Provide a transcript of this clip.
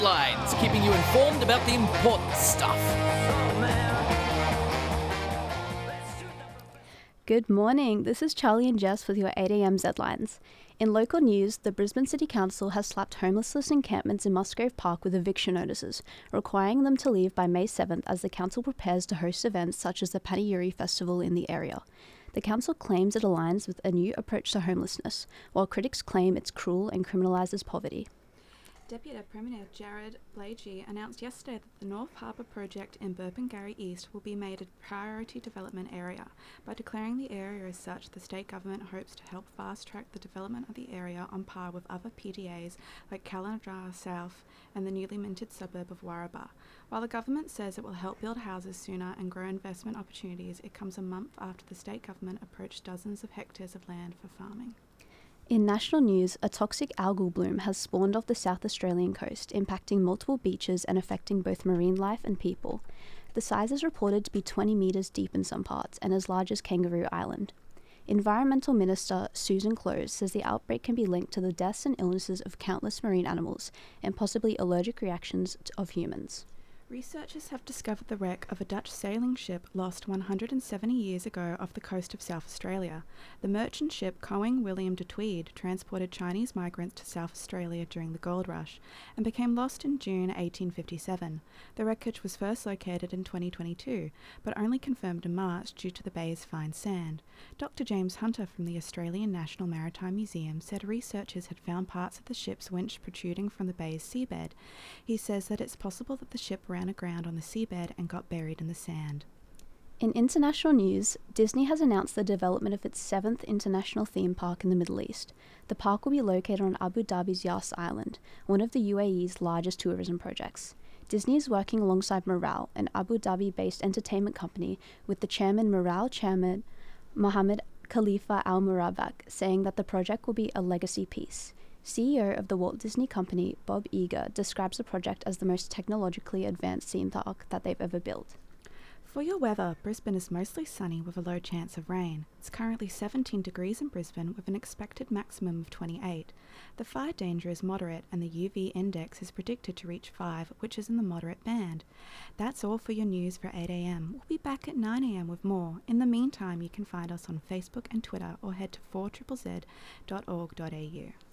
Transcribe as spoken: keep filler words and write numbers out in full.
Lines, keeping you informed about the important stuff. Good morning, this is Charlie and Jess with your eight a.m. Z-Lines. In local news, the Brisbane City Council has slapped homeless encampments in Musgrave Park with eviction notices, requiring them to leave by May seventh as the council prepares to host events such as the Patiyuri Festival in the area. The council claims it aligns with a new approach to homelessness, while critics claim it's cruel and criminalises poverty. Deputy Premier Jared Blaikie announced yesterday that the North Harbour project in Burpengary East will be made a priority development area. By declaring the area as such, the state government hopes to help fast-track the development of the area on par with other P D As like Kalandrah South and the newly minted suburb of Warraba. While the government says it will help build houses sooner and grow investment opportunities, it comes a month after the state government approached dozens of hectares of land for farming. In national news, a toxic algal bloom has spawned off the South Australian coast, impacting multiple beaches and affecting both marine life and people. The size is reported to be twenty metres deep in some parts and as large as Kangaroo Island. Environmental Minister Susan Close says the outbreak can be linked to the deaths and illnesses of countless marine animals and possibly allergic reactions of humans. Researchers have discovered the wreck of a Dutch sailing ship lost one hundred seventy years ago off the coast of South Australia. The merchant ship Koing William de Tweed transported Chinese migrants to South Australia during the gold rush and became lost in June eighteen fifty-seven. The wreckage was first located in twenty twenty-two, but only confirmed in March due to the bay's fine sand. Doctor James Hunter from the Australian National Maritime Museum said researchers had found parts of the ship's winch protruding from the bay's seabed. He says that it's possible that the ship ran aground on the seabed and got buried in the sand. In international news, Disney has announced the development of its seventh international theme park in the Middle East. The park will be located on Abu Dhabi's Yas Island, one of the U A E's largest tourism projects. Disney is working alongside Miral, an Abu Dhabi-based entertainment company, with the chairman Miral chairman Mohammed Khalifa Al Murabak, saying that the project will be a legacy piece. C E O of the Walt Disney Company, Bob Iger, describes the project as the most technologically advanced theme park that they've ever built. For your weather, Brisbane is mostly sunny with a low chance of rain. It's currently seventeen degrees in Brisbane with an expected maximum of twenty-eight. The fire danger is moderate and the U V index is predicted to reach five, which is in the moderate band. That's all for your news for eight a.m. We'll be back at nine a.m. with more. In the meantime, you can find us on Facebook and Twitter or head to four Z Z Z dot org dot a u.